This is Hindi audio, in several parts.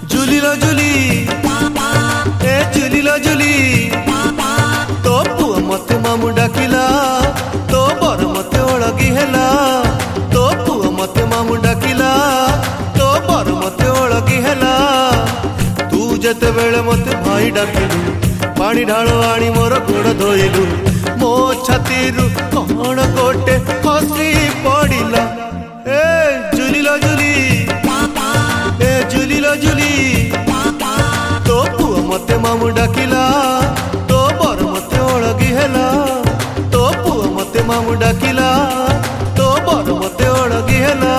झुलिलो झुली ए झुलिलो झुली तो पुआ मते मामू डाकिला तो बर मते ओळगी हेला तो पुआ मते मामू डाकिला तो बर मते ओळगी हेला तू जते बेले मते भाई डाकिलु पानी ढालो आनी मोर गोड़ धोइलु मो छातीरु कौन गोटे खसी पड़िला ए झुलिलो झुली ए झुलिलो झुली तो पुआ मते मामू डाकिला तो बर मते ओळगी हेला तो पुआ मते मामू डाकिला तो बर मते ओळगी हेला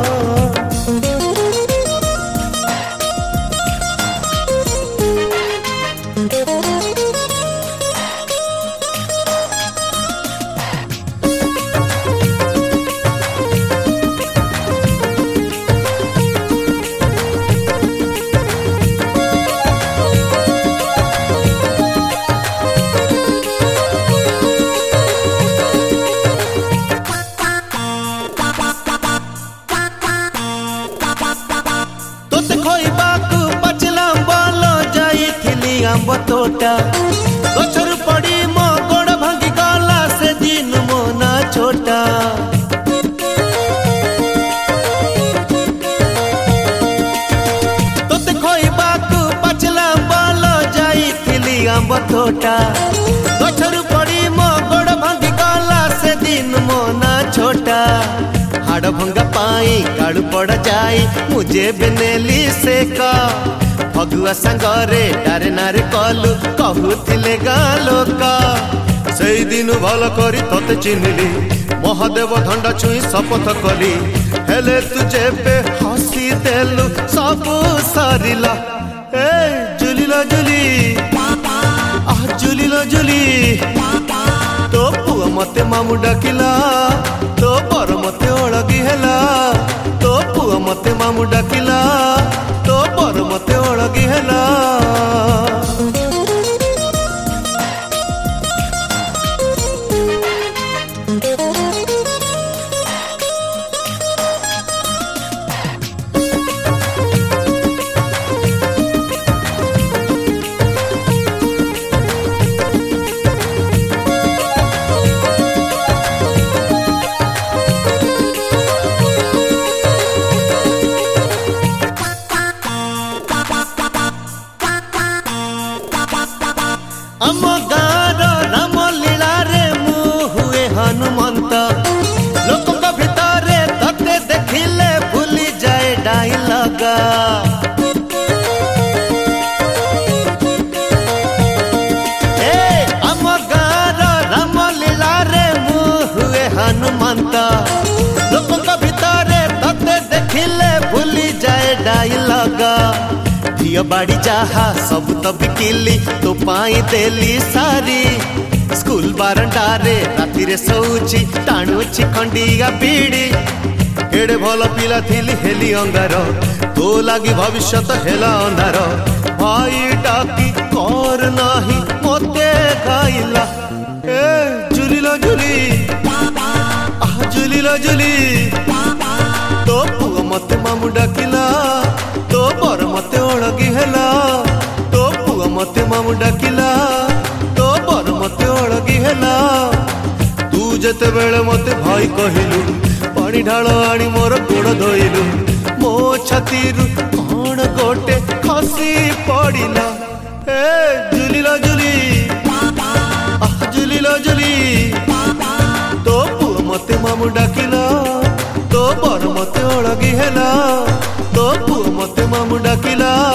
आंब तोटा गछर पड़ी मो गोड़ भांगी गला से दिन मो ना छोटा तोते खोइबा को पचला बाल जाइथिली आंब तोटा गछर पड़ी मो गोड़ भांगी गला से दिन मो ना छोटा हाड़ भंगा पाई कालू पड़ जाई मुझे बेनेली से का भगुआ संगरे डारे नारे कलु कहूथिले गाँ लोका से दिन भल करी तते चिन्हली महादेव धंडा छुई शपथ कली हेले तुझे बे हसी देलु सब सारिला ए झुलिलो झुली आ झुलिलो झुली तो पुआ मते मामू डाकिला तो बर मते ओळगी हेला तो पुआ मते मामू डाकिला तो बर मते ओळगी हेला आम गाँर राम लीला रे मु हुए हनुमंत लोक भितर तते देखिले भूली जाए डायलग आम गाँर राम लीला रे मु हुए हनुमंत लोक भितर तते देखिले भूली जाए डायलग धियो बाड़ी चाहा सब तो बिकिली तो पाई देली सारी स्कूल बारंडारे राति रे सोची टाणुची खंडिया बीड़ी एड़े भल पिला थिली हेली अंगार तो लागी भविष्यत हेला अंधार भाई डाकी कर नाही मते खाइला ए झुलिलो झुली आ झुलिलो झुली तो पुआ मते मामू डाकिला तो बर मते ओळगी हेला तो पुआ मते मामू डाकिला तो बर मते ओळगी हेला तू जते बेले मते भाई कहिलु पानी ढालो आनी मोर गोड़ धोइलु मो छातीरु कौन गोटे खसी पड़िला ए झुलिलो झुली आ झुलिलो झुली तो पुआ मते मामू डाकिला तो बर मते ओळगी हेला तो पुआ मते मामू डाकिला।